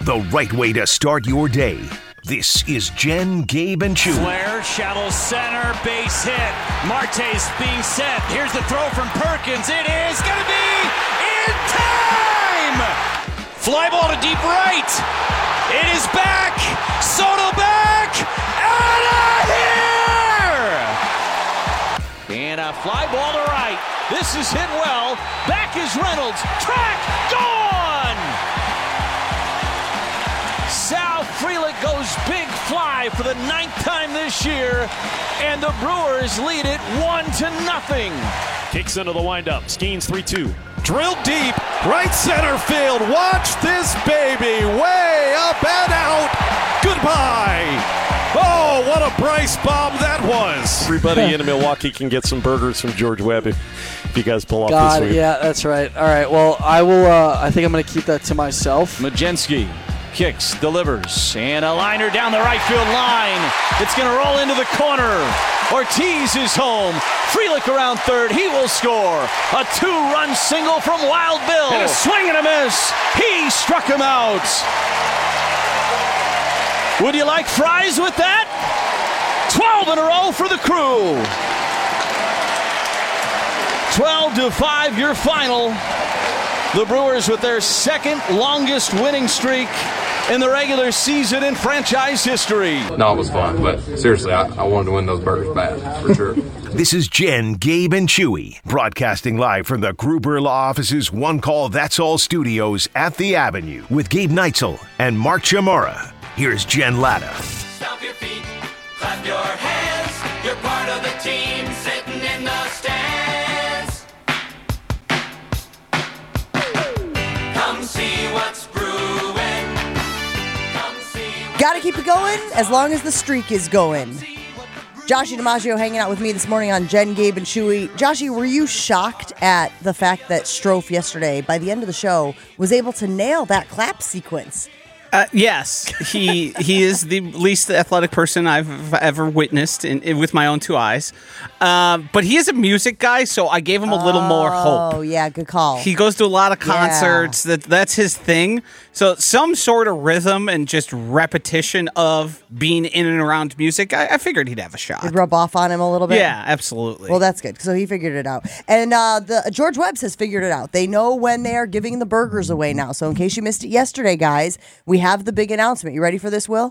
the right way to start your day. This is Jen, Gabe, and Chewy. Flair, shallow center, base hit. Marte's being set. Here's the throw from Perkins. It is going to be in time! Fly ball to deep right. It is back. Soto back. Out of here! And a fly ball to right. This is hit well. Back is Reynolds. Track, gone! Sal Frelick goes big fly for the 9th time this year, and the Brewers lead it 1-0. Kicks into the windup. Skeens 3-2. Drilled deep. Right center field. Watch this baby. Way up and out. Goodbye. Oh, what a Bryce bomb that was. Everybody in Milwaukee can get some burgers from George Webb if you guys pull off this week. Yeah, that's right. All right, well, I will. I think I'm going to keep that to myself. Majinski kicks, delivers, and a liner down the right field line. It's going to roll into the corner. Ortiz is home. Frelick around third. He will score. A 2-run single from Wild Bill. And a swing and a miss. He struck him out. Would you like fries with that? 12 in a row for the Crew. 12-5 your final. The Brewers with their second longest winning streak in the regular season in franchise history. No, it was fun, but seriously, I wanted to win those burgers bad, for sure. This is Jen, Gabe, and Chewy, broadcasting live from the Gruber Law Office's One Call That's All studios at the Avenue with Gabe Neitzel and Mark Chamora. Here's Jen Latta. Stomp your feet, clap your hands. You're part of the team sitting in the stands. Come see what's brewing. Come see what's Gotta keep it going as long as the streak is going. Joshy DiMaggio hanging out with me this morning on Jen, Gabe, and Chewy. Joshy, were you shocked at the fact that Strofe yesterday, by the end of the show, was able to nail that clap sequence? Yes, he is the least athletic person I've ever witnessed with my own two eyes. But he is a music guy, so I gave him a little more hope. Oh, yeah, good call. He goes to a lot of concerts. Yeah. That's his thing. So some sort of rhythm and just repetition of being in and around music, I figured he'd have a shot. It'd rub off on him a little bit? Yeah, absolutely. Well, that's good. So he figured it out. And the George Webbs has figured it out. They know when they are giving the burgers away now. So in case you missed it yesterday, guys, we have the big announcement. You ready for this, Will?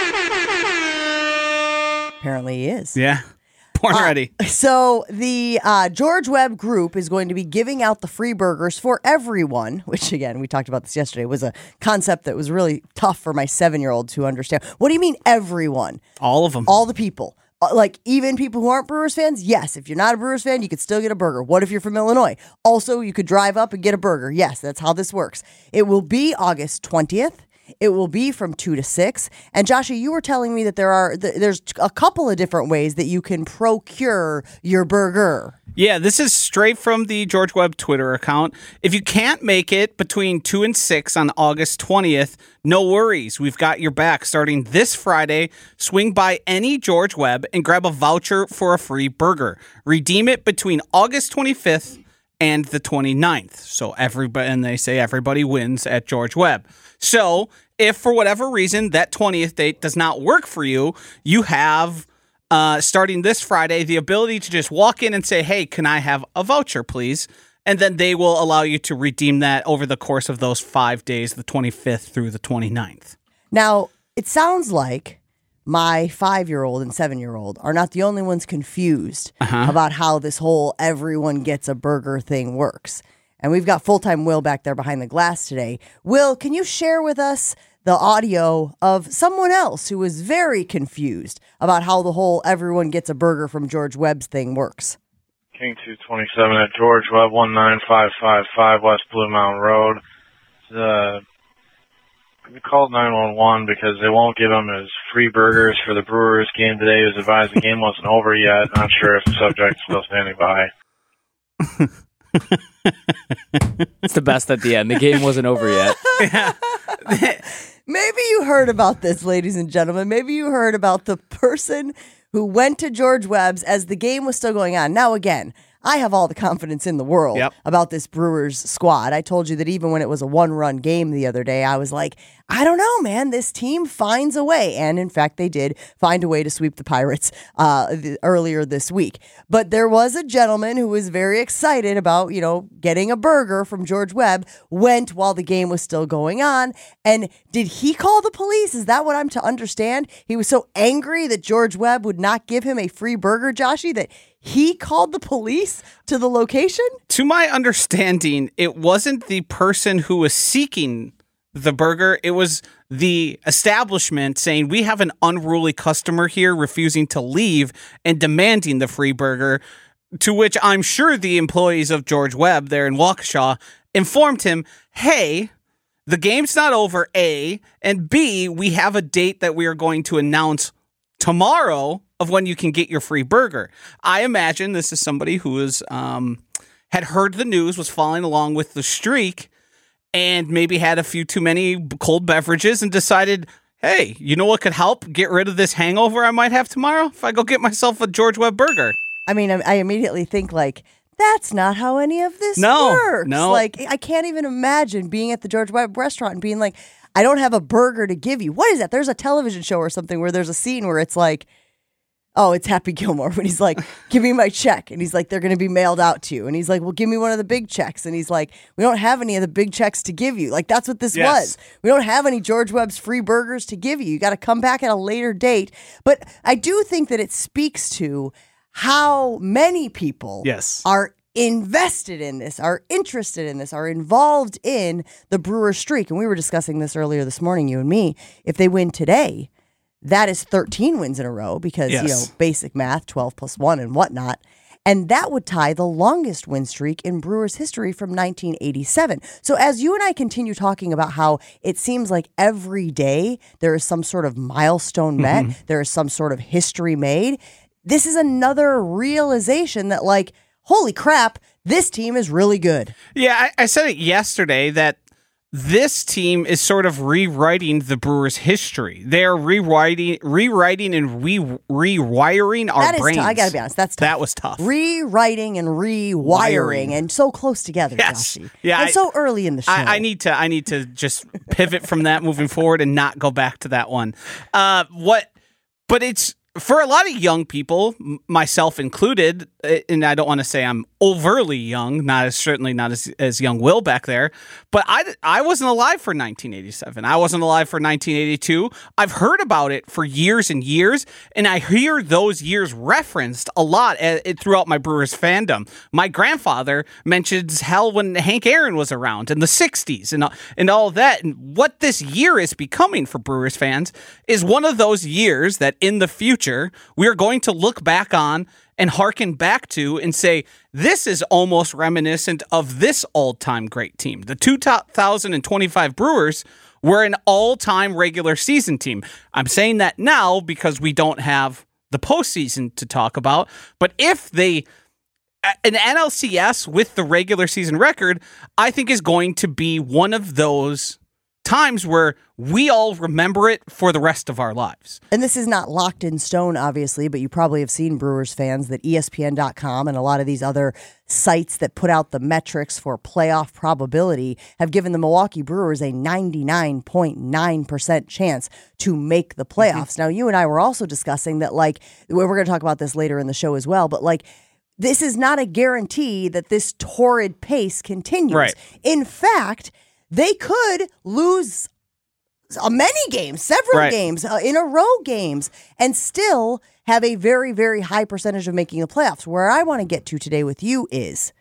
Apparently he is. Yeah. Born ready. So the George Webb Group is going to be giving out the free burgers for everyone, which, again, we talked about this yesterday, was a concept that was really tough for my 7-year-old to understand. What do you mean everyone? All of them. All the people. Like, even people who aren't Brewers fans? Yes. If you're not a Brewers fan, you could still get a burger. What if you're from Illinois? Also, you could drive up and get a burger. Yes, that's how this works. It will be August 20th. It will be from 2 to 6. And Joshy, you were telling me that there's a couple of different ways that you can procure your burger. Yeah, this is straight from the George Webb Twitter account. If you can't make it between 2 and 6 on August 20th, no worries. We've got your back starting this Friday. Swing by any George Webb and grab a voucher for a free burger. Redeem it between August 25th and the 29th. So they say everybody wins at George Webb. So if for whatever reason that 20th date does not work for you, you have, starting this Friday, the ability to just walk in and say, hey, can I have a voucher, please? And then they will allow you to redeem that over the course of those 5 days, the 25th through the 29th. Now, it sounds like my 5-year-old and 7-year-old are not the only ones confused about how this whole everyone gets a burger thing works. And we've got full-time Will back there behind the glass today. Will, can you share with us the audio of someone else who was very confused about how the whole everyone gets a burger from George Webb's thing works? King 227 at George Webb, 19555 West Blue Mountain Road. We called 911 because they won't give him his free burgers for the Brewers game today. He was advised the game wasn't over yet. Not sure if the subject is still standing by. It's the best at the end. The game wasn't over yet. Maybe you heard about this, ladies and gentlemen. Maybe you heard about the person who went to George Webb's as the game was still going on. Now, again, I have all the confidence in the world about this Brewers squad. I told you that even when it was a 1-run game the other day, I was like, I don't know, man. This team finds a way. And in fact, they did find a way to sweep the Pirates earlier this week. But there was a gentleman who was very excited about, getting a burger from George Webb, went while the game was still going on. And did he call the police? Is that what I'm to understand? He was so angry that George Webb would not give him a free burger, Joshy, that he called the police to the location? To my understanding, it wasn't the person who was seeking the burger. It was the establishment saying, we have an unruly customer here refusing to leave and demanding the free burger, to which I'm sure the employees of George Webb there in Waukesha informed him, hey, the game's not over, A, and B, we have a date that we are going to announce tomorrow of when you can get your free burger. I imagine this is somebody who is had heard the news, was following along with the streak, and maybe had a few too many cold beverages and decided, hey, you know what could help get rid of this hangover I might have tomorrow? If I go get myself a George Webb burger. I mean, I immediately think that's not how any of this works. No. I can't even imagine being at the George Webb restaurant and being like, I don't have a burger to give you. What is that? There's a television show or something where there's a scene where it's like, oh, it's Happy Gilmore when he's like, give me my check. And he's like, they're going to be mailed out to you. And he's like, well, give me one of the big checks. And he's like, we don't have any of the big checks to give you. Like, that's what this was. We don't have any George Webb's free burgers to give you. You got to come back at a later date. But I do think that it speaks to how many people are invested in this, are interested in this, are involved in the Brewers streak. And we were discussing this earlier this morning, you and me. If they win today, that is 13 wins in a row because, basic math, 12 plus 1 and whatnot. And that would tie the longest win streak in Brewers history from 1987. So as you and I continue talking about how it seems like every day there is some sort of milestone met, there is some sort of history made, this is another realization that, like, holy crap, this team is really good. Yeah, I said it yesterday that this team is sort of rewriting the Brewers' history. They're rewriting and rewiring our brains. I got to be honest, that's tough. That was tough. Rewriting and rewiring and so close together, Joshy. Yeah, and so early in the show. I need to just pivot from that moving forward and not go back to that one. But it's for a lot of young people, myself included, and I don't want to say I'm overly young, certainly not as young Will back there, but I wasn't alive for 1987. I wasn't alive for 1982. I've heard about it for years and years, and I hear those years referenced a lot throughout my Brewers fandom. My grandfather mentions hell when Hank Aaron was around in the 60s and all that. And what this year is becoming for Brewers fans is one of those years that in the future we are going to look back on and hearken back to and say, this is almost reminiscent of this all-time great team. The 2025 Brewers were an all-time regular season team. I'm saying that now because we don't have the postseason to talk about. But if an NLCS with the regular season record, I think is going to be one of those times where we all remember it for the rest of our lives. And this is not locked in stone, obviously, but you probably have seen, Brewers fans, that ESPN.com and a lot of these other sites that put out the metrics for playoff probability have given the Milwaukee Brewers a 99.9% chance to make the playoffs. Now, you and I were also discussing that, like, we're going to talk about this later in the show as well, but, like, this is not a guarantee that this torrid pace continues. Right. In fact, they could lose many games, several games, in a row games, and still have a very, very high percentage of making the playoffs. Where I want to get to today with you is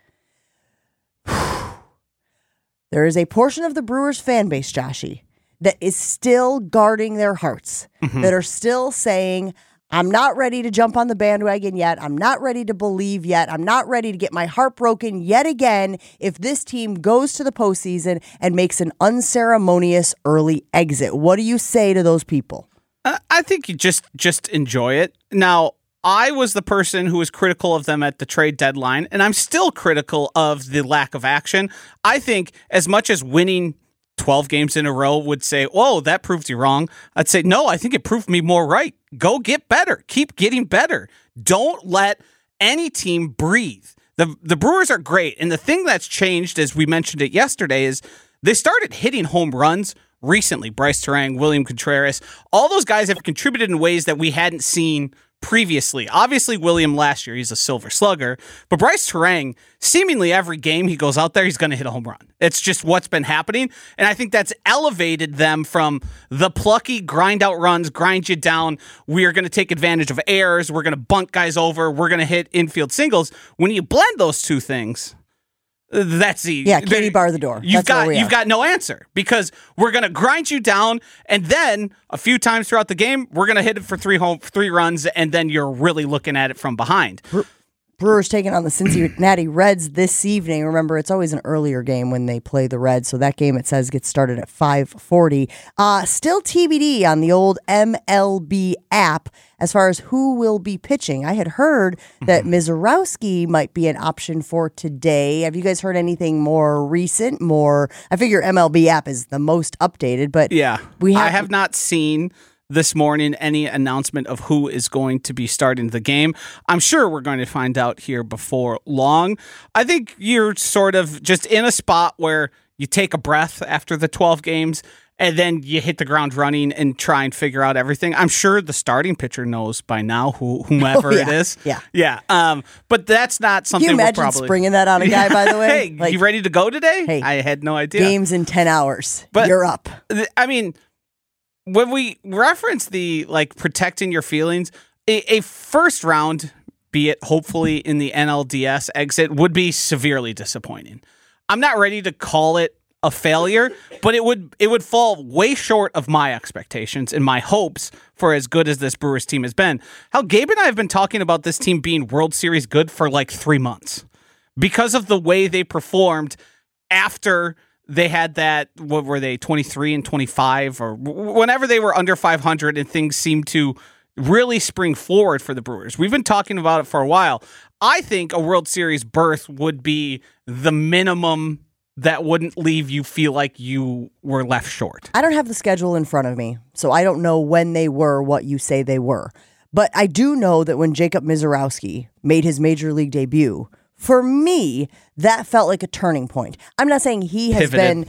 there is a portion of the Brewers fan base, Joshy, that is still guarding their hearts, that are still saying, I'm not ready to jump on the bandwagon yet. I'm not ready to believe yet. I'm not ready to get my heart broken yet again if this team goes to the postseason and makes an unceremonious early exit. What do you say to those people? I think you just enjoy it. Now, I was the person who was critical of them at the trade deadline, and I'm still critical of the lack of action. I think as much as winning 12 games in a row would say, whoa, that proves you wrong. I'd say, no, I think it proved me more right. Go get better. Keep getting better. Don't let any team breathe. The Brewers are great. And the thing that's changed, as we mentioned it yesterday, is they started hitting home runs recently. Bryce Terang, William Contreras, all those guys have contributed in ways that we hadn't seen previously. Obviously, William last year, he's a silver slugger, but Bryce Terang, seemingly every game he goes out there, he's going to hit a home run. It's just what's been happening, and I think that's elevated them from the plucky grind out runs, grind you down, we're going to take advantage of errors, we're going to bunt guys over, we're going to hit infield singles. When you blend those two things, that's the Katie bar the door. You've got no answer, because we're going to grind you down, and then a few times throughout the game we're going to hit it for three runs, and then you're really looking at it from behind. Brewers taking on the Cincinnati Reds this evening. Remember, it's always an earlier game when they play the Reds, so that game, it says, gets started at 5:40. Still TBD on the old MLB app as far as who will be pitching. I had heard that Mizorowski might be an option for today. Have you guys heard anything more recent? I figure MLB app is the most updated, but I have not seen this morning any announcement of who is going to be starting the game. I'm sure we're going to find out here before long. I think you're sort of just in a spot where you take a breath after the 12 games and then you hit the ground running and try and figure out everything. I'm sure the starting pitcher knows by now whomever it is. Yeah. But that's not something. Can you imagine springing that on a guy, by the way? Hey, you ready to go today? Hey, I had no idea. Games in 10 hours. But you're up. I mean, when we reference the protecting your feelings, a first round, be it hopefully in the NLDS exit, would be severely disappointing. I'm not ready to call it a failure, but it would fall way short of my expectations and my hopes for as good as this Brewers team has been. Hell, Gabe and I have been talking about this team being World Series good for 3 months because of the way they performed after they had that, what were they, 23 and 25, or whenever they were under 500 and things seemed to really spring forward for the Brewers. We've been talking about it for a while. I think a World Series berth would be the minimum that wouldn't leave you feel like you were left short. I don't have the schedule in front of me, so I don't know when they were what you say they were. But I do know that when Jacob Mizorowski made his major league debut, for me, that felt like a turning point. I'm not saying he has been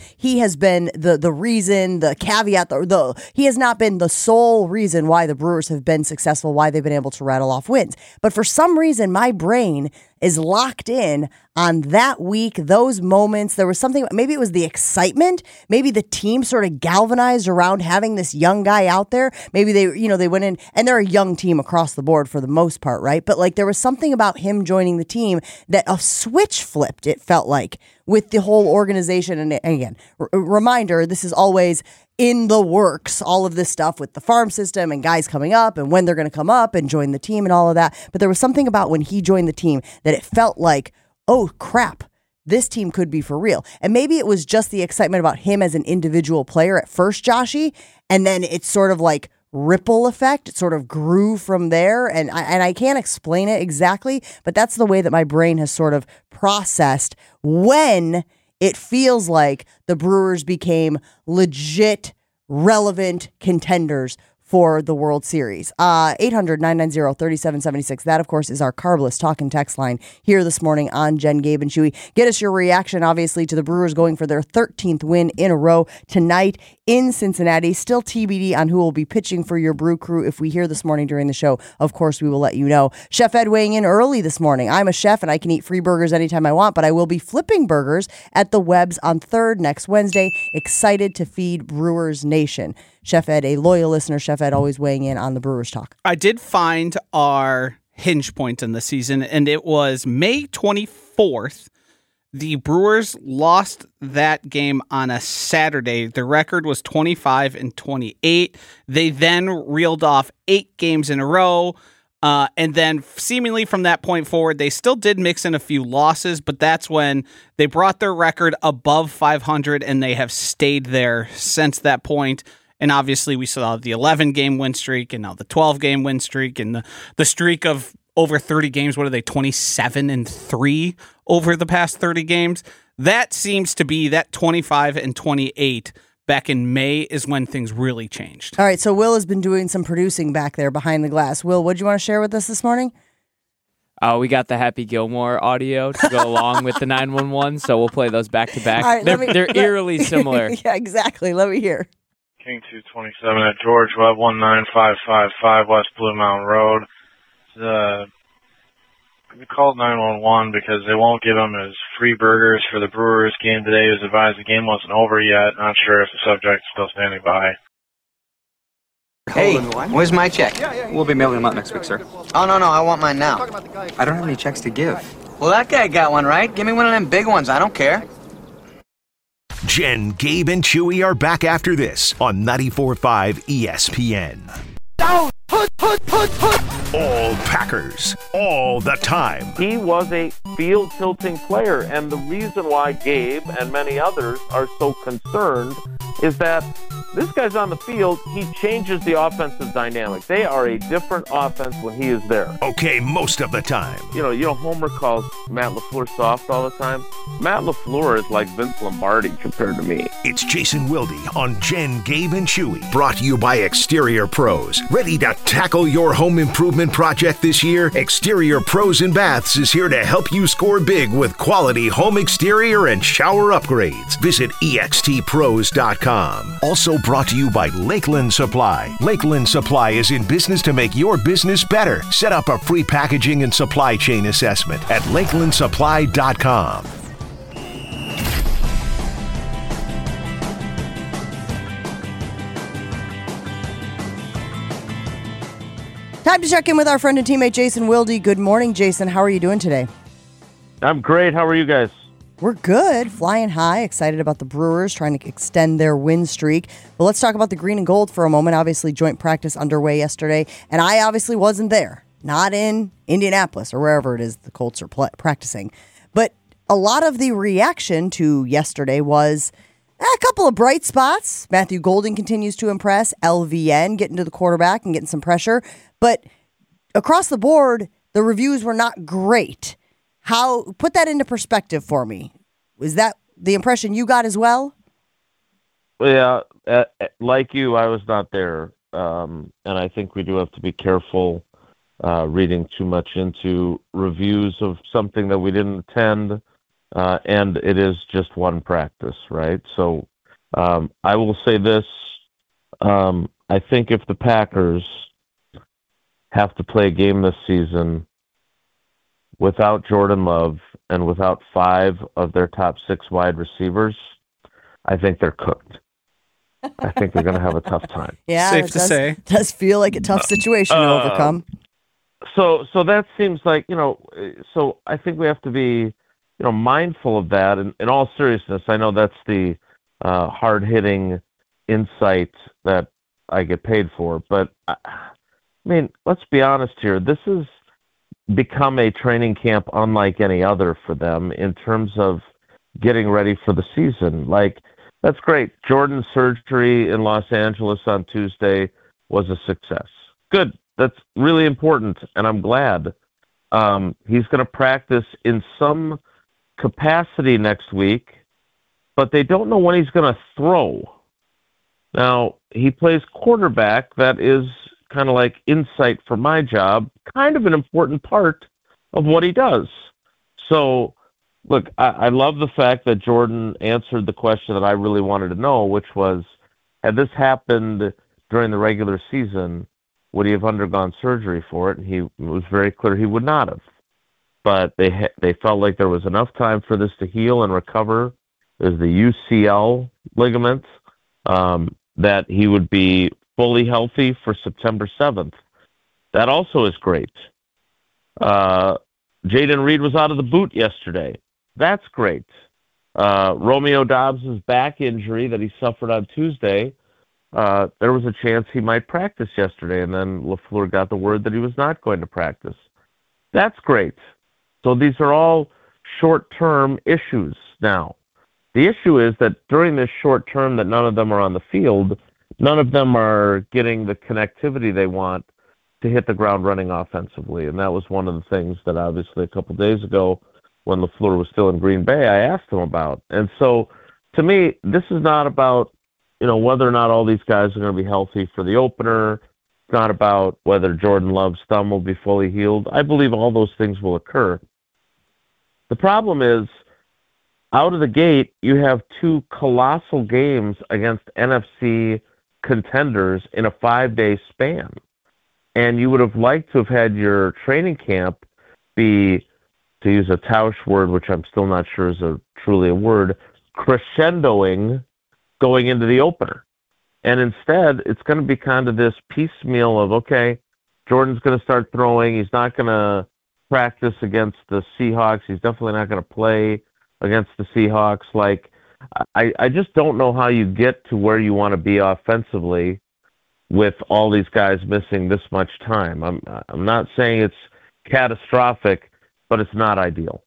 the reason, the caveat, he has not been the sole reason why the Brewers have been successful, why they've been able to rattle off wins. But for some reason, my brain is locked in on that week, those moments. There was something, maybe it was the excitement. Maybe the team sort of galvanized around having this young guy out there. Maybe they went in, and they're a young team across the board for the most part, right? But there was something about him joining the team that a switch flipped, it felt like, with the whole organization. And again, reminder, this is always in the works, all of this stuff with the farm system and guys coming up and when they're going to come up and join the team and all of that. But there was something about when he joined the team that it felt like, oh crap, this team could be for real. And maybe it was just the excitement about him as an individual player at first, Joshy, and then it's sort of like ripple effect. It sort of grew from there, and I can't explain it exactly, but that's the way that my brain has sort of processed when it feels like the Brewers became legit, relevant contenders for the World Series. 800-990-3776. That, of course, is our Carbless talk and text line here this morning on Jen, Gabe, and Chewy. Get us your reaction, obviously, to the Brewers going for their 13th win in a row tonight in Cincinnati. Still TBD on who will be pitching for your Brew Crew. If we hear this morning during the show, of course, we will let you know. Chef Ed weighing in early this morning. I'm a chef, and I can eat free burgers anytime I want, but I will be flipping burgers at the Webb's on 3rd next Wednesday. Excited to feed Brewers Nation. Chef Ed, a loyal listener, Chef Ed, always weighing in on the Brewers talk. I did find our hinge point in the season, and it was May 24th. The Brewers lost that game on a Saturday. The record was 25-28. They then reeled off 8 games in a row. And then seemingly from that point forward, they still did mix in a few losses, but that's when they brought their record above 500, and they have stayed there since that point. And obviously we saw the 11-game win streak and now the 12-game win streak and the streak of over 30 games. What are they, 27-3 over the past 30 games? That seems to be that 25-28 back in May is when things really changed. All right, so Will has been doing some producing back there behind the glass. Will, what do you want to share with us this morning? We got the Happy Gilmore audio to go along with the 911, so we'll play those back to back. All right, They're eerily similar. Yeah, exactly. Let me hear. King 227 at George Webb 19555 West Blue Mountain Road. We called 911 because they won't give him his free burgers for the Brewers game today. He was advised the game wasn't over yet. Not sure if the subject is still standing by. Hey, where's my check? We'll be mailing them out next week, sir. Oh, no, I want mine now. I don't have any checks to give. Well, that guy got one, right? Give me one of them big ones. I don't care. Jen, Gabe, and Chewy are back after this on 94.5 ESPN. All Packers, all the time. He was a field-tilting player, and the reason why Gabe and many others are so concerned is that this guy's on the field, he changes the offensive dynamic. They are a different offense when he is there. Okay, most of the time. You know, Homer calls Matt LaFleur soft all the time. Matt LaFleur is like Vince Lombardi compared to me. It's Jason Wilde on Jen, Gabe, and Chewy. Brought to you by Exterior Pros. Ready to tackle your home improvement project this year? Exterior Pros and Baths is here to help you score big with quality home exterior and shower upgrades. Visit extpros.com. Also brought to you by Lakeland Supply. Lakeland Supply is in business to make your business better. Set up a free packaging and supply chain assessment at lakelandsupply.com. Time to check in with our friend and teammate Jason Wilde. Good morning, Jason. How are you doing today? I'm great. How are you guys? We're good, flying high, excited about the Brewers trying to extend their win streak. But let's talk about the green and gold for a moment. Obviously, joint practice underway yesterday, and I obviously wasn't there, not in Indianapolis or wherever it is the Colts are practicing. But a lot of the reaction to yesterday was a couple of bright spots. Matthew Golden continues to impress. LVN getting to the quarterback and getting some pressure. But across the board, the reviews were not great. Put that into perspective for me. Was that the impression you got as well? Yeah, like you, I was not there. And I think we do have to be careful reading too much into reviews of something that we didn't attend. And it is just one practice, right? So I will say this. I think if the Packers have to play a game this season without Jordan Love and without 5 of their top 6 wide receivers, I think they're cooked. I think they're going to have a tough time. Yeah, safe to say. Does feel like a tough situation to overcome. So that seems like, so I think we have to be, mindful of that. And in all seriousness, I know that's the hard-hitting insight that I get paid for. But, let's be honest here. This has become a training camp unlike any other for them in terms of getting ready for the season. Like, that's great. Jordan's surgery in Los Angeles on Tuesday was a success. Good. That's really important, and I'm glad. He's going to practice in some capacity next week, but they don't know when he's going to throw. Now, he plays quarterback. That is kind of like insight for my job, kind of an important part of what he does. So, look, I love the fact that Jordan answered the question that I really wanted to know, which was, had this happened during the regular season, would he have undergone surgery for it? And he was very clear he would not have. But they felt like there was enough time for this to heal and recover. There's the UCL ligament, that he would be fully healthy for September 7th. That also is great. Jaden Reed was out of the boot yesterday. That's great. Romeo Dobbs' back injury that he suffered on Tuesday, there was a chance he might practice yesterday, and then LaFleur got the word that he was not going to practice. That's great. So these are all short-term issues now. The issue is that during this short term that none of them are on the field, none of them are getting the connectivity they want to hit the ground running offensively. And that was one of the things that obviously a couple days ago when LaFleur was still in Green Bay, I asked him about. And so to me, this is not about, whether or not all these guys are going to be healthy for the opener. not about whether Jordan Love's thumb will be fully healed. I believe all those things will occur. The problem is, out of the gate, you have two colossal games against NFC contenders in a 5-day span. And you would have liked to have had your training camp be, to use a Tausch word, which I'm still not sure is truly a word, crescendoing going into the opener. And instead, it's going to be kind of this piecemeal of, okay, Jordan's going to start throwing. He's not going to practice against the Seahawks. He's definitely not going to play against the Seahawks. Like, I just don't know how you get to where you want to be offensively with all these guys missing this much time. I'm not saying it's catastrophic, but it's not ideal.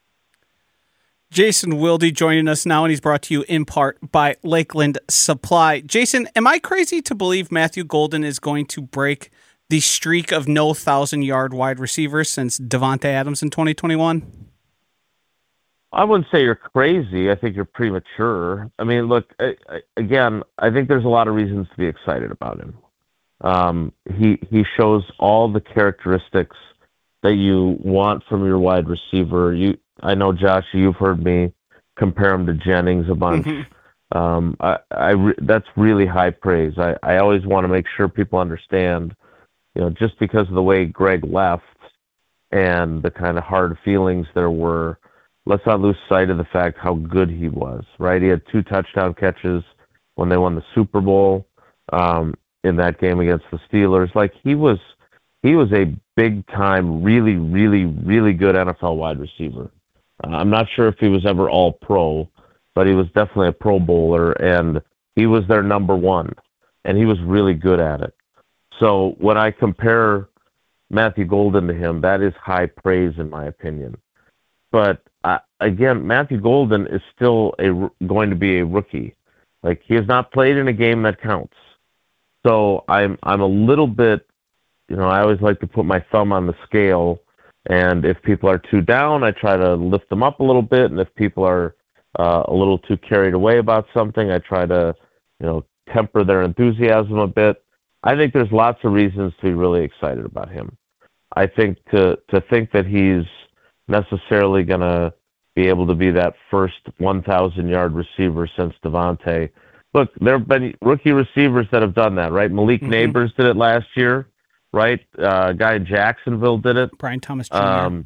Jason Wilde joining us now, and he's brought to you in part by Lakeland Supply. Jason, am I crazy to believe Matthew Golden is going to break the streak of no 1,000-yard wide receivers since Davante Adams in 2021? I wouldn't say you're crazy. I think you're premature. I mean, look, again, I think there's a lot of reasons to be excited about him. He shows all the characteristics that you want from your wide receiver. I know, Josh, you've heard me compare him to Jennings a bunch. That's really high praise. I always want to make sure people understand, just because of the way Greg left and the kind of hard feelings there were, let's not lose sight of the fact how good he was, right? He had 2 touchdown catches when they won the Super Bowl in that game against the Steelers. Like, he was a big-time, really, really, really good NFL wide receiver. I'm not sure if he was ever all-pro, but he was definitely a Pro Bowler, and he was their number one, and he was really good at it. So when I compare Matthew Golden to him, that is high praise in my opinion. But again, Matthew Golden is still going to be a rookie. Like, he has not played in a game that counts. So I'm a little bit, I always like to put my thumb on the scale, and if people are too down, I try to lift them up a little bit, and if people are a little too carried away about something, I try to, temper their enthusiasm a bit. I think there's lots of reasons to be really excited about him. I think to think that he's necessarily going to be able to be that first 1,000-yard receiver since Davante. Look, there have been rookie receivers that have done that, right? Malik Neighbors did it last year, right? A guy in Jacksonville did it. Brian Thomas Jr.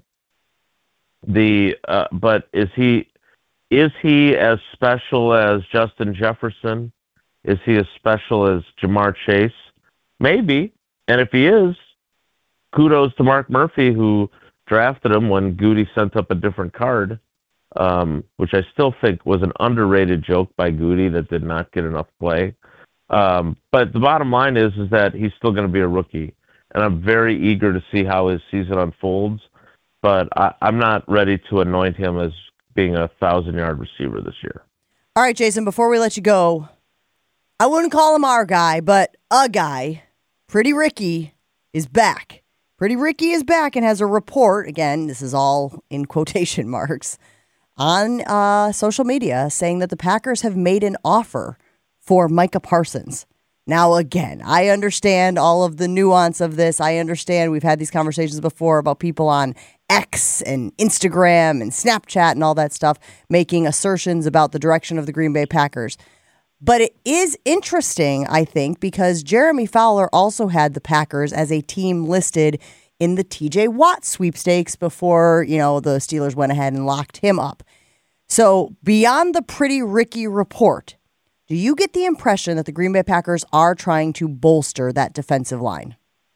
But is he as special as Justin Jefferson? Is he as special as Jamar Chase? Maybe. And if he is, kudos to Mark Murphy, who drafted him when Goody sent up a different card, which I still think was an underrated joke by Goody that did not get enough play. But the bottom line is that he's still going to be a rookie, and I'm very eager to see how his season unfolds. But I'm not ready to anoint him as being a 1,000-yard receiver this year. All right, Jason, before we let you go, I wouldn't call him our guy, but a guy, Pretty Ricky, is back. Pretty Ricky is back and has a report, again, this is all in quotation marks, on social media saying that the Packers have made an offer for Micah Parsons. Now, again, I understand all of the nuance of this. I understand we've had these conversations before about people on X and Instagram and Snapchat and all that stuff making assertions about the direction of the Green Bay Packers. But it is interesting, I think, because Jeremy Fowler also had the Packers as a team listed in the TJ Watt sweepstakes before, the Steelers went ahead and locked him up. So beyond the Pretty Ricky report, do you get the impression that the Green Bay Packers are trying to bolster that defensive line?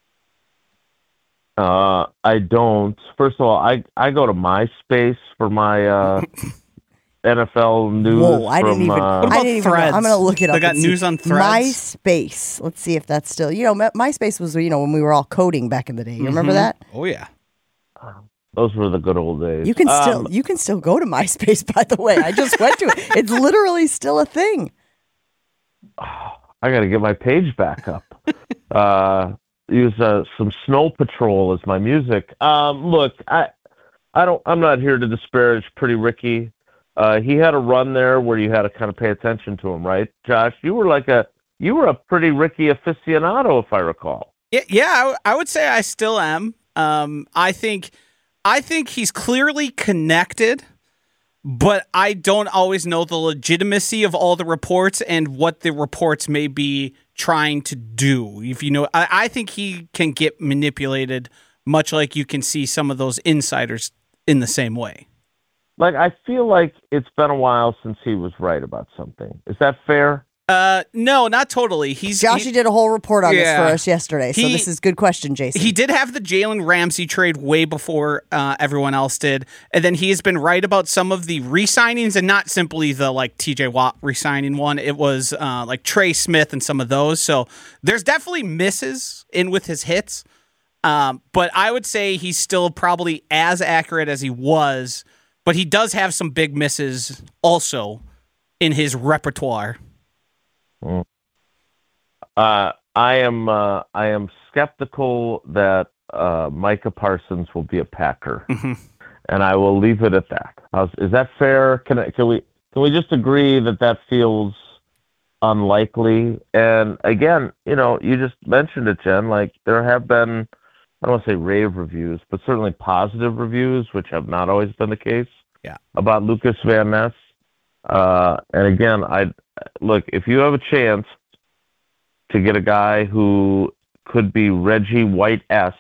I don't. First of all, I go to MySpace for my NFL news. Whoa, I didn't even. Threads? I'm going to look it up. They got news on Threads? MySpace. Let's see if that's still. MySpace was when we were all coding back in the day. You remember that? Oh yeah. Those were the good old days. You can still go to MySpace. By the way, I just went to it. It's literally still a thing. I got to get my page back up. Use some Snow Patrol as my music. Look, I'm not here to disparage Pretty Ricky. He had a run there where you had to kind of pay attention to him, right, Josh? You were a Pretty Ricky aficionado, if I recall. Yeah, I would say I still am. I think he's clearly connected, but I don't always know the legitimacy of all the reports and what the reports may be trying to do. If you know, I think he can get manipulated, much like you can see some of those insiders in the same way. Like, I feel like it's been a while since he was right about something. Is that fair? No, not totally. Joshy did a whole report on this for us yesterday, so this is a good question, Jason. He did have the Jalen Ramsey trade way before everyone else did, and then he has been right about some of the re-signings, and not simply the TJ Watt re-signing one. It was like Trey Smith and some of those. So there's definitely misses in with his hits, but I would say he's still probably as accurate as he was, but he does have some big misses also in his repertoire. I am skeptical that Micah Parsons will be a Packer, and I will leave it at that. Is that fair? Can we just agree that feels unlikely? And again, you just mentioned it, Jen. Like, there have been, I don't want to say rave reviews, but certainly positive reviews, which have not always been the case. Yeah. About Lucas Van Ness. And again, look, if you have a chance to get a guy who could be Reggie White-esque,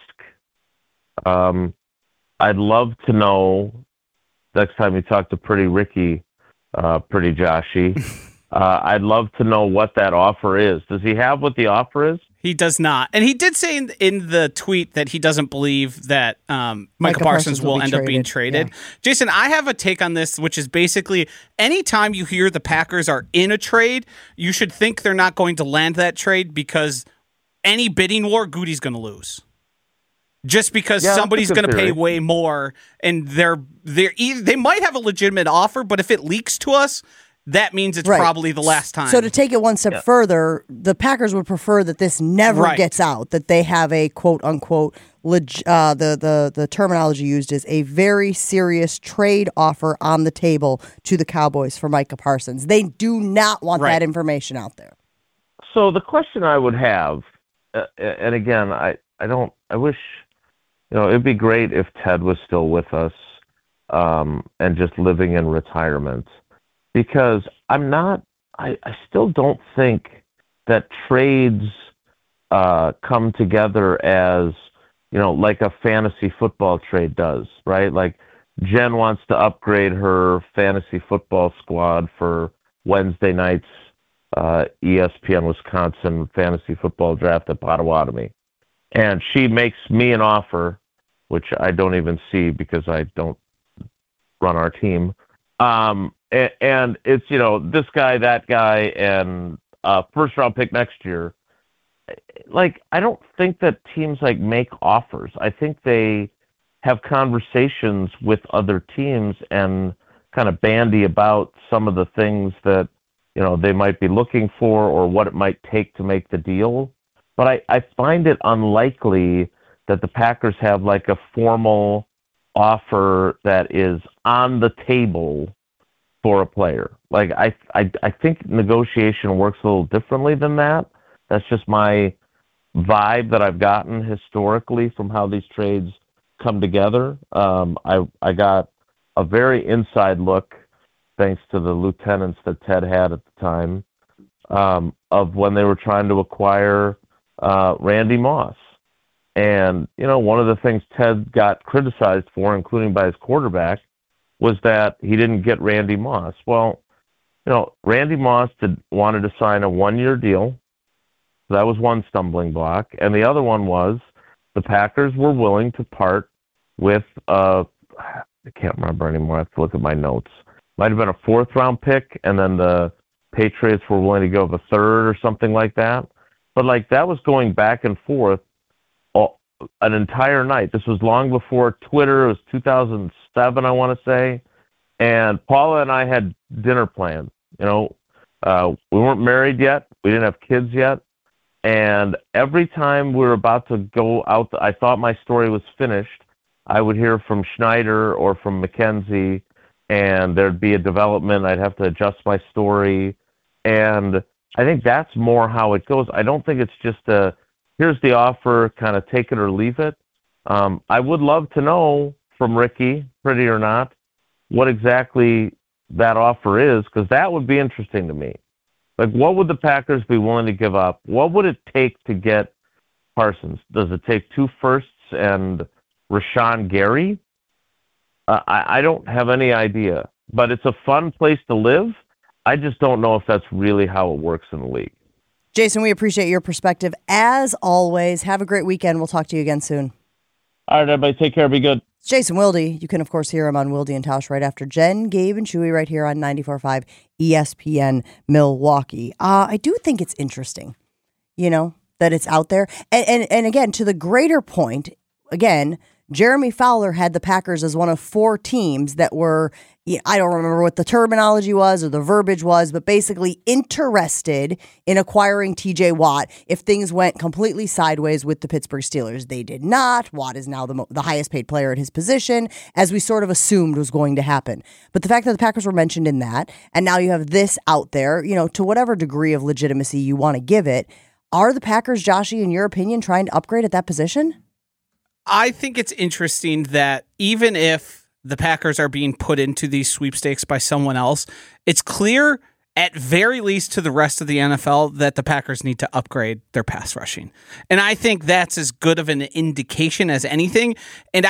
I'd love to know next time you talk to Pretty Ricky, Pretty Joshy. I'd love to know what that offer is. Does he have what the offer is? He does not. And he did say in the tweet that he doesn't believe that Micah Parsons will end up being traded. Yeah. Jason, I have a take on this, which is basically anytime you hear the Packers are in a trade, you should think they're not going to land that trade because any bidding war, Goody's going to lose. Just because somebody's going to pay way more, and they might have a legitimate offer, but if it leaks to us, that means it's probably the last time. So to take it one step further, the Packers would prefer that this never gets out, that they have a quote-unquote, the terminology used is a very serious trade offer on the table to the Cowboys for Micah Parsons. They do not want that information out there. So the question I would have, and again, I wish, it'd be great if Ted was still with us and just living in retirement. Because I still don't think that trades come together as, like a fantasy football trade does, right? Like, Jen wants to upgrade her fantasy football squad for Wednesday night's ESPN Wisconsin fantasy football draft at Potawatomi. And she makes me an offer, which I don't even see because I don't run our team. And it's, this guy, that guy, and first round pick next year. Like, I don't think that teams make offers. I think they have conversations with other teams and kind of bandy about some of the things that, they might be looking for or what it might take to make the deal. But I find it unlikely that the Packers have a formal offer that is on the table for a player. I think negotiation works a little differently than that. That's just my vibe that I've gotten historically from how these trades come together. I got a very inside look, thanks to the lieutenants that Ted had at the time, of when they were trying to acquire Randy Moss. And, one of the things Ted got criticized for, including by his quarterback, was that he didn't get Randy Moss. Well, Randy Moss wanted to sign a 1-year deal. So that was one stumbling block. And the other one was the Packers were willing to part with, I can't remember anymore. I have to look at my notes. Might have been a 4th-round pick, and then the Patriots were willing to go with a 3rd or something like that. But, that was going back and forth an entire night. This was long before Twitter. It was 2007, I want to say. And Paula and I had dinner planned. We weren't married yet. We didn't have kids yet. And every time we were about to go out, I thought my story was finished. I would hear from Schneider or from Mackenzie, and there'd be a development. I'd have to adjust my story. And I think that's more how it goes. I don't think it's just here's the offer, kind of take it or leave it. I would love to know from Ricky, pretty or not, what exactly that offer is, because that would be interesting to me. Like, what would the Packers be willing to give up? What would it take to get Parsons? Does it take 2 firsts and Rashawn Gary? I don't have any idea, but it's a fun place to live. I just don't know if that's really how it works in the league. Jason, we appreciate your perspective. As always, have a great weekend. We'll talk to you again soon. All right, everybody, take care. Be good. It's Jason Wilde. You can, of course, hear him on Wilde and Tausch right after Jen, Gabe, and Chewy right here on 94.5 ESPN Milwaukee. I do think it's interesting, that it's out there. And again, to the greater point, again, Jeremy Fowler had the Packers as one of 4 teams that were, I don't remember what the terminology was or the verbiage was, but basically interested in acquiring TJ Watt if things went completely sideways with the Pittsburgh Steelers. They did not. Watt is now the highest paid player at his position, as we sort of assumed was going to happen. But the fact that the Packers were mentioned in that, and now you have this out there, to whatever degree of legitimacy you want to give it, are the Packers, Joshy, in your opinion, trying to upgrade at that position? I think it's interesting that even if the Packers are being put into these sweepstakes by someone else, it's clear, at very least to the rest of the NFL, that the Packers need to upgrade their pass rushing. And I think that's as good of an indication as anything. And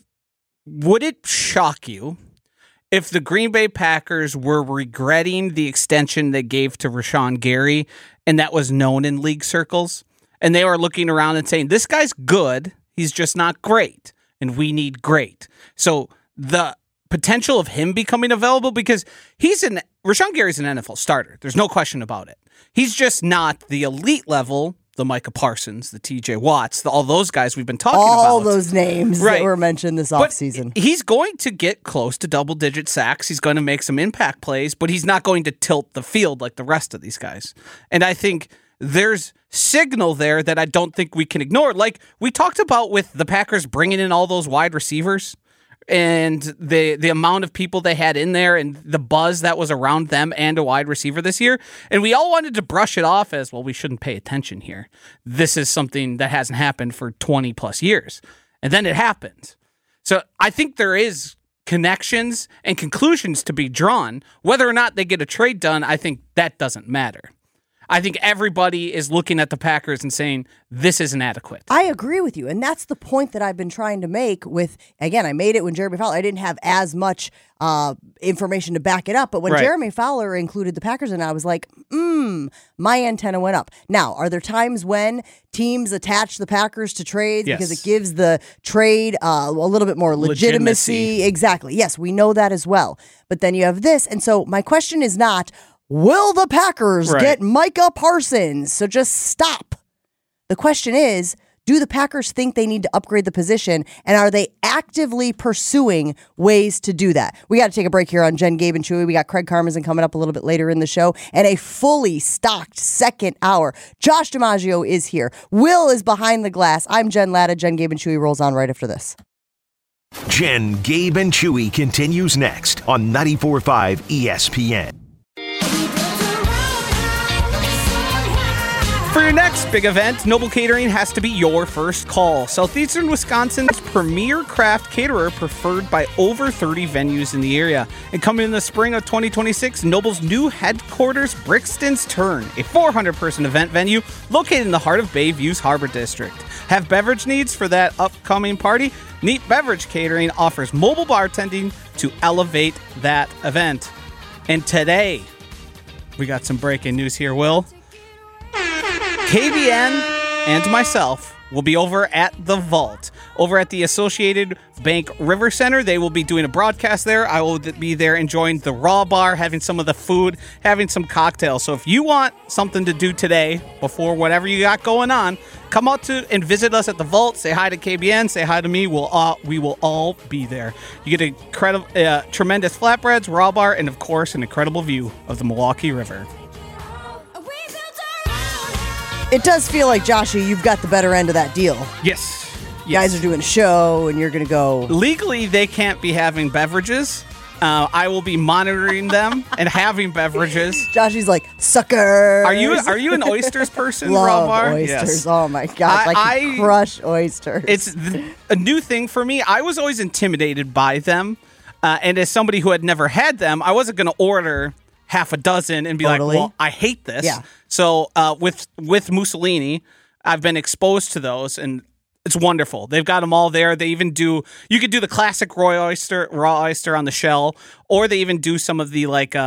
would it shock you if the Green Bay Packers were regretting the extension they gave to Rashawn Gary, and that was known in league circles, and they were looking around and saying, this guy's good, he's just not great, and we need great. So the potential of him becoming available, because Rashawn Gary's an NFL starter. There's no question about it. He's just not the elite level, the Micah Parsons, the TJ Watts, all those guys we've been talking about. All those names that were mentioned this offseason. He's going to get close to double-digit sacks. He's going to make some impact plays, but he's not going to tilt the field like the rest of these guys. And I think there's signal there that I don't think we can ignore. Like we talked about with the Packers bringing in all those wide receivers and the amount of people they had in there and the buzz that was around them and a wide receiver this year. And we all wanted to brush it off as, well, we shouldn't pay attention here. This is something that hasn't happened for 20 plus years. And then it happened. So I think there is connections and conclusions to be drawn. Whether or not they get a trade done, I think that doesn't matter. I think everybody is looking at the Packers and saying, this isn't adequate. I agree with you. And that's the point that I've been trying to make with, again, I made it when Jeremy Fowler, I didn't have as much information to back it up. But when Jeremy Fowler included the Packers, and I was like, my antenna went up. Now, are there times when teams attach the Packers to trades because it gives the trade a little bit more legitimacy? Exactly. Yes, we know that as well. But then you have this. And so my question is not, will the Packers get Micah Parsons? So just stop. The question is, do the Packers think they need to upgrade the position, and are they actively pursuing ways to do that? We got to take a break here on Jen, Gabe, and Chewy. We got Craig Karmazin coming up a little bit later in the show, and a fully stocked second hour. Josh DiMaggio is here. Will is behind the glass. I'm Jen Latta. Jen, Gabe, and Chewy rolls on right after this. Jen, Gabe, and Chewy continues next on 94.5 ESPN. For your next big event, Noble Catering has to be your first call. Southeastern Wisconsin's premier craft caterer, preferred by over 30 venues in the area. And coming in the spring of 2026, Noble's new headquarters, Brixton's Turn, a 400-person event venue located in the heart of Bayview's Harbor District. Have beverage needs for that upcoming party? Neat Beverage Catering offers mobile bartending to elevate that event. And today, we got some breaking news here, Will. KBN and myself will be over at the Vault, over at the Associated Bank River Center. They will be doing a broadcast there. I will be there enjoying the Raw Bar, having some of the food, having some cocktails. So if you want something to do today before whatever you got going on, come out and visit us at the Vault. Say hi to KBN. Say hi to me. We will all be there. You get incredible, tremendous flatbreads, Raw Bar, and of course an incredible view of the Milwaukee River. It does feel like, Joshy, you've got the better end of that deal. Yes. You guys are doing a show, and you're going to go. Legally, they can't be having beverages I will be monitoring them and having beverages. Joshy's like, sucker. Are you an oysters person, Love Rob? oysters. Yes. Oh my gosh, I crush oysters. It's a new thing for me. I was always intimidated by them, and as somebody who had never had them, I wasn't going to order half a dozen and be like, well, I hate this. Yeah. So with Mussolini, I've been exposed to those, and it's wonderful. They've got them all there. They even you could do the classic raw oyster on the shell, or they even do some of the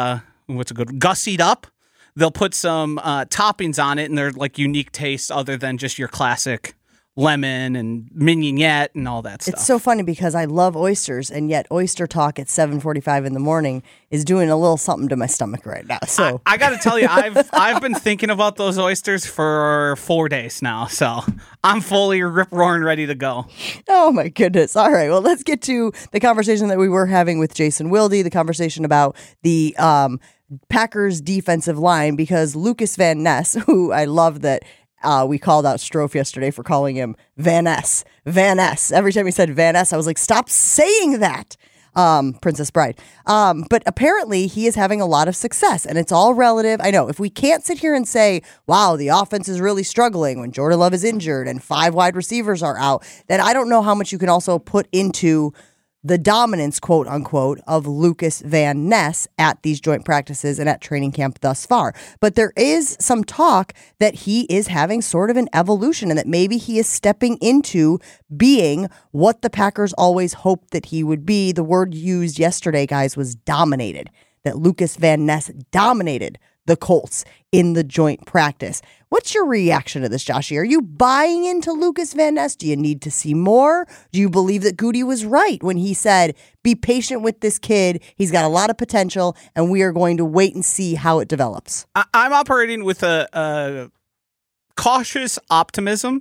gussied up. They'll put some toppings on it, and they're like unique tastes other than just your classic lemon and mignonette and all that stuff. It's so funny because I love oysters, and yet oyster talk at 7:45 in the morning is doing a little something to my stomach right now. So I got to tell you, I've been thinking about those oysters for 4 days now, so I'm fully rip-roaring ready to go. Oh my goodness. All right, well, let's get to the conversation that we were having with Jason Wilde, the conversation about the Packers defensive line, because Lucas Van Ness, who I love that we called out Strofe yesterday for calling him Van Ness. Van Ness. Every time he said Van Ness, I was like, stop saying that, Princess Bride. But apparently he is having a lot of success, and it's all relative. I know if we can't sit here and say, wow, the offense is really struggling when Jordan Love is injured and 5 wide receivers are out, then I don't know how much you can also put into the dominance, quote unquote, of Lucas Van Ness at these joint practices and at training camp thus far. But there is some talk that he is having sort of an evolution and that maybe he is stepping into being what the Packers always hoped that he would be. The word used yesterday, guys, was dominated, that Lucas Van Ness dominated the Colts in the joint practice. What's your reaction to this, Joshy? Are you buying into Lucas Van Ness? Do you need to see more? Do you believe that Goody was right when he said, be patient with this kid, he's got a lot of potential, and we are going to wait and see how it develops? I'm operating with a cautious optimism.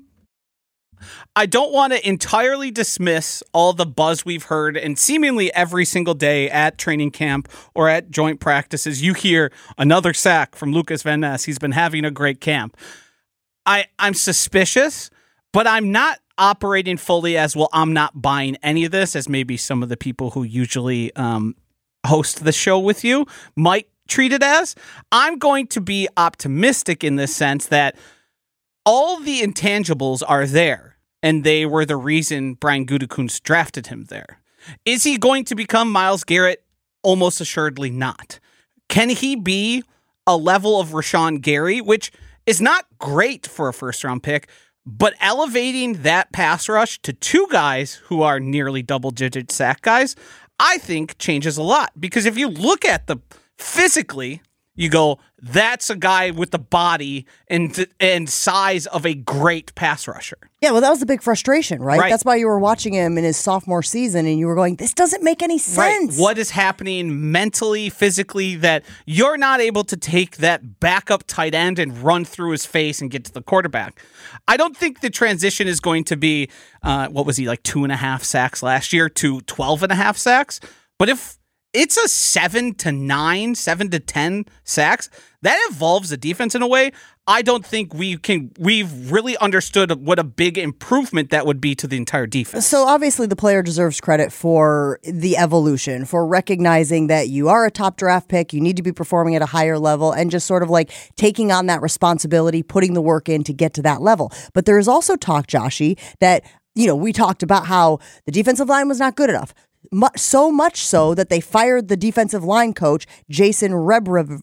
I don't want to entirely dismiss all the buzz we've heard, and seemingly every single day at training camp or at joint practices, you hear another sack from Lucas Van Ness. He's been having a great camp. I'm suspicious, but I'm not operating fully as, well, I'm not buying any of this, as maybe some of the people who usually host the show with you might treat it as. I'm going to be optimistic in this sense that all the intangibles are there, and they were the reason Brian Gutekunst drafted him there. Is he going to become Myles Garrett? Almost assuredly not. Can he be a level of Rashawn Gary, which is not great for a first-round pick, but elevating that pass rush to 2 guys who are nearly double-digit sack guys, I think changes a lot. Because if you look at the physically, you go, that's a guy with the body and size of a great pass rusher. Yeah, well, that was the big frustration, right? That's why you were watching him in his sophomore season and you were going, this doesn't make any sense. Right. What is happening mentally, physically, that you're not able to take that backup tight end and run through his face and get to the quarterback? I don't think the transition is going to be, what was he, like 2.5 sacks last year to 12.5 sacks? But if it's a 7 to 10 sacks, that involves the defense in a way I don't think we've really understood what a big improvement that would be to the entire defense. So obviously the player deserves credit for the evolution, for recognizing that you are a top draft pick, you need to be performing at a higher level, and just sort of like taking on that responsibility, putting the work in to get to that level. But there is also talk, Joshy, that, you know, we talked about how the defensive line was not good enough. So much so that they fired the defensive line coach, Jason Rebrovich.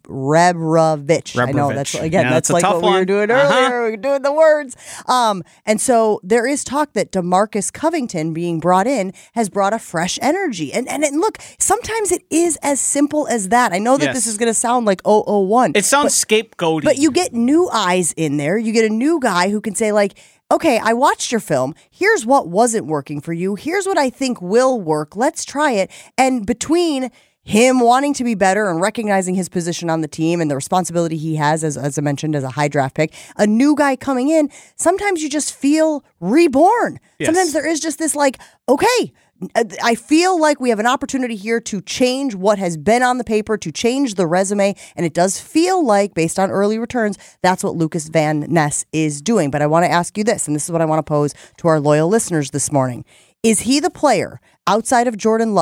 I know that's like what we were doing earlier. We were doing the words. And so there is talk that DeMarcus Covington being brought in has brought a fresh energy. And look, sometimes it is as simple as that. I know that this is going to sound like 001. It sounds scapegoaty. But you get new eyes in there. You get a new guy who can say, like, okay, I watched your film. Here's what wasn't working for you. Here's what I think will work. Let's try it. And between him wanting to be better and recognizing his position on the team and the responsibility he has, as I mentioned, as a high draft pick, a new guy coming in, sometimes you just feel reborn. Yes. Sometimes there is just this like, okay, I feel like we have an opportunity here to change what has been on the paper, to change the resume, and it does feel like, based on early returns, that's what Lucas Van Ness is doing. But I want to ask you this, and this is what I want to pose to our loyal listeners this morning. Is he the player outside of Jordan Love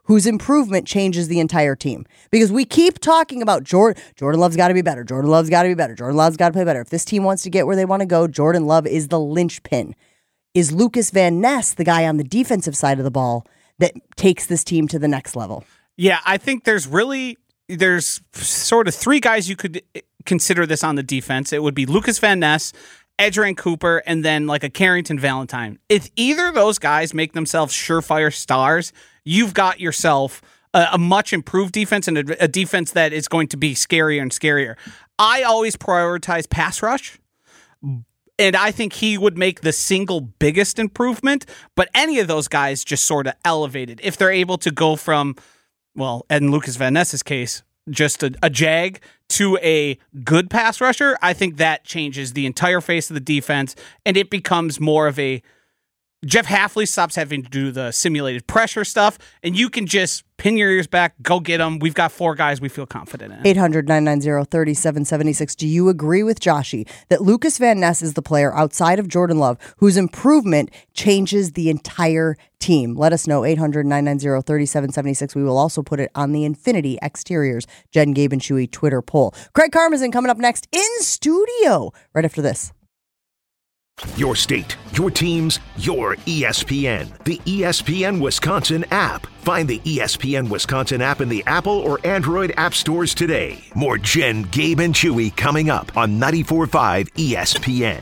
whose improvement changes the entire team. Because we keep talking about Jordan Love's got to be better. Jordan Love's got to be better. Jordan Love's got to play better. If this team wants to get where they want to go, Jordan Love is the linchpin. Is Lucas Van Ness the guy on the defensive side of the ball that takes this team to the next level? Yeah, I think there's sort of three guys you could consider this on the defense. It would be Lucas Van Ness, Adrian Cooper, and then like a Carrington Valentine. If either of those guys make themselves surefire stars, you've got yourself a much improved defense and a defense that is going to be scarier and scarier. I always prioritize pass rush, and I think he would make the single biggest improvement, but any of those guys just sort of elevated. If they're able to go from, well, in Lucas Van Ness's case, just a jag to a good pass rusher, I think that changes the entire face of the defense, and it becomes more of a Jeff Hafley stops having to do the simulated pressure stuff, and you can just pin your ears back, go get them. We've got four guys we feel confident in. 800-990-3776. Do you agree with Joshy that Lucas Van Ness is the player outside of Jordan Love whose improvement changes the entire team? Let us know, 800-990-3776. We will also put it on the Infinity Exteriors Jen, Gabe, and Chewy Twitter poll. Craig Karmazin coming up next in studio right after this. Your state, your teams, your ESPN. The ESPN Wisconsin app. Find the ESPN Wisconsin app in the Apple or Android app stores today. More Jen, Gabe, and Chewy coming up on 94.5 ESPN.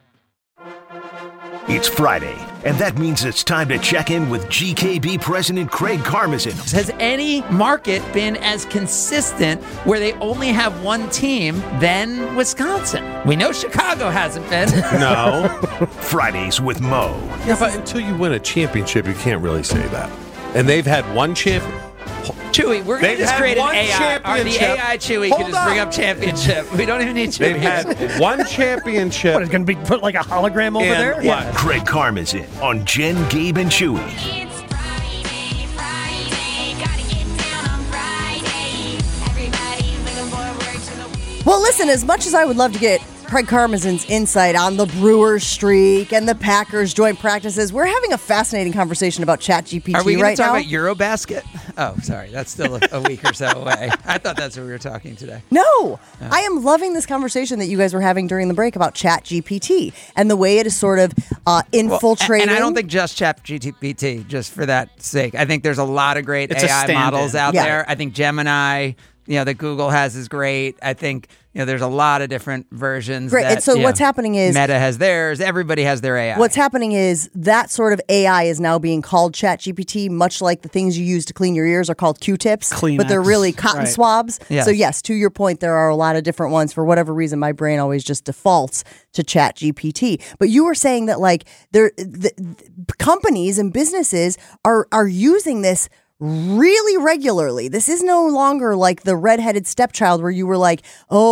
It's Friday, and that means it's time to check in with GKB President Craig Karmazin. Has any market been as consistent where they only have one team than Wisconsin? We know Chicago hasn't been. No. Fridays with Mo. Yeah, but until you win a championship, you can't really say that. And they've had one champion. Chewy, we're going to just create an AI. Or the AI Chewy can just bring up championship. We don't even need Chewy. They've had one championship. What, it's going to be put like a hologram over there? Yeah. Craig Karmazin on Jen, Gabe, and Chewy. It's Friday, gotta get down on Friday. Everybody's looking forward to the week. Well, listen, as much as I would love to get Craig Karmazin's insight on the Brewers streak and the Packers joint practices, we're having a fascinating conversation about ChatGPT right now. Are we going to talk about Eurobasket? Oh, sorry. That's still a week or so away. I thought that's what we were talking today. No, I am loving this conversation that you guys were having during the break about ChatGPT and the way it is sort of infiltrating. And I don't think just ChatGPT, just for that sake. I think there's a lot of great AI models out there. I think Gemini, that Google has is great. I think, there's a lot of different versions. Great. That, and so what's happening is Meta has theirs. Everybody has their AI. What's happening is that sort of AI is now being called ChatGPT, much like the things you use to clean your ears are called Q-tips, but they're really cotton swabs. Yes. So yes, to your point, there are a lot of different ones. For whatever reason, my brain always just defaults to ChatGPT. But you were saying that like the companies and businesses are using this really regularly. This is no longer like the redheaded stepchild where you were like,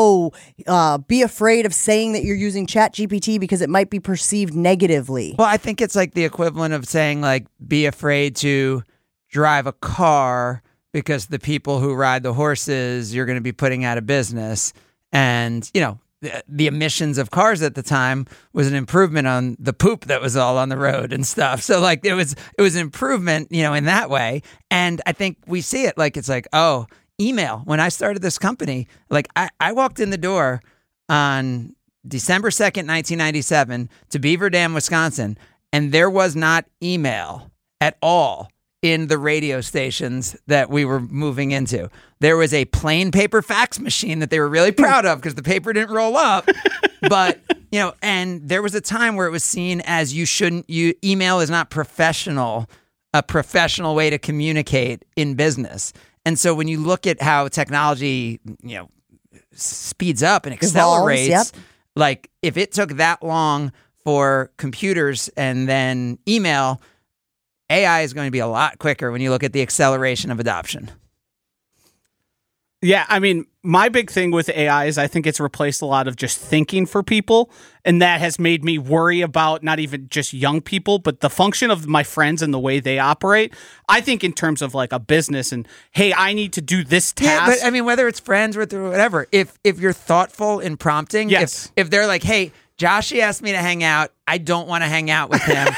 be afraid of saying that you're using ChatGPT because it might be perceived negatively. Well, I think it's like the equivalent of saying like, be afraid to drive a car because the people who ride the horses, you're going to be putting out of business. And, the emissions of cars at the time was an improvement on the poop that was all on the road and stuff. So like it was an improvement, in that way. And I think we see it like, it's like, email. When I started this company, like I walked in the door on December 2nd, 1997 to Beaver Dam, Wisconsin, and there was not email at all in the radio stations that we were moving into. There was a plain paper fax machine that they were really proud of because the paper didn't roll up. But, and there was a time where it was seen as email is not a professional way to communicate in business. And so when you look at how technology, speeds up and accelerates, like if it took that long for computers and then email, AI is going to be a lot quicker when you look at the acceleration of adoption. Yeah, I mean, my big thing with AI is I think it's replaced a lot of just thinking for people, and that has made me worry about not even just young people, but the function of my friends and the way they operate. I think in terms of like a business and, hey, I need to do this task. Yeah, but I mean, whether it's friends or whatever, if you're thoughtful in prompting, if they're like, hey, Joshy asked me to hang out, I don't want to hang out with him.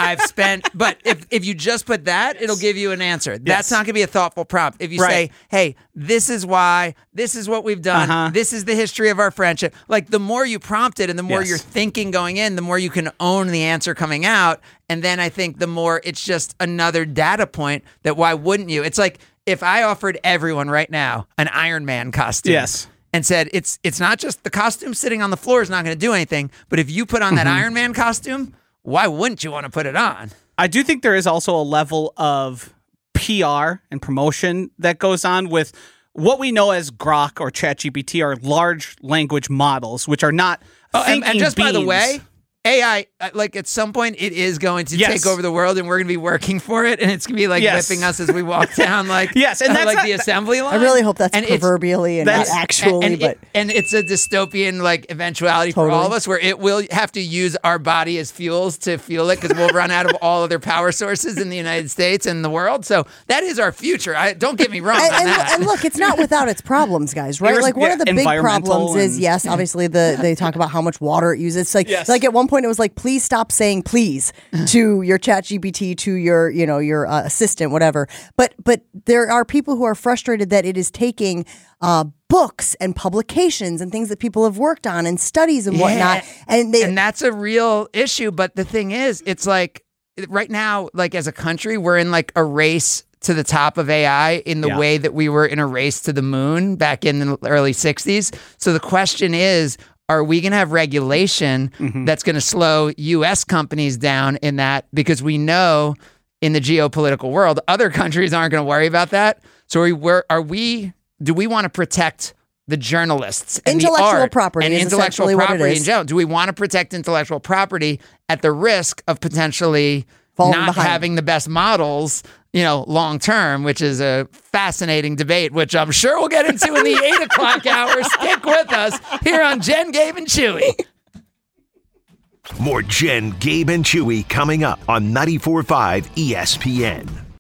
I've spent, but if you just put that, it'll give you an answer. That's not going to be a thoughtful prompt. If you say, hey, this is why, this is what we've done, this is the history of our friendship, like the more you prompt it and the more you're thinking going in, the more you can own the answer coming out. And then I think the more it's just another data point that why wouldn't you? It's like if I offered everyone right now an Iron Man costume. And said, it's not just the costume sitting on the floor is not going to do anything, but if you put on that Iron Man costume, why wouldn't you want to put it on? I do think there is also a level of PR and promotion that goes on with what we know as Grok or ChatGPT are large language models, which are not thinking and just beings. by the way, AI, like at some point, it is going to take over the world, and we're going to be working for it, and it's going to be like whipping us as we walk down, like and that's like the assembly line. I really hope that's proverbially and not actually, and it's a dystopian like eventuality for all of us, where it will have to use our body as fuels to fuel it because we'll run out of all other power sources in the United States and the world. So that is our future. Don't get me wrong. And look, it's not without its problems, guys. Right? Like one of the big problems is obviously they talk about how much water it uses. It's like at one point it was like, please stop saying please to your ChatGPT, to your assistant, whatever. But there are people who are frustrated that it is taking books and publications and things that people have worked on and studies and whatnot. And that's a real issue. But the thing is, it's like right now, like as a country, we're in like a race to the top of AI in the way that we were in a race to the moon back in the early 60s. So the question is, are we going to have regulation that's going to slow U.S. companies down in that? Because we know in the geopolitical world, other countries aren't going to worry about that. So do we want to protect the journalists and intellectual the art property and is intellectual essentially property what it in is. general? Do we want to protect intellectual property at the risk of potentially falling not behind, having the best models, long term, which is a fascinating debate, which I'm sure we'll get into in the 8 o'clock hour. Stick with us here on Jen, Gabe, and Chewy. More Jen, Gabe, and Chewy coming up on 94.5 ESPN.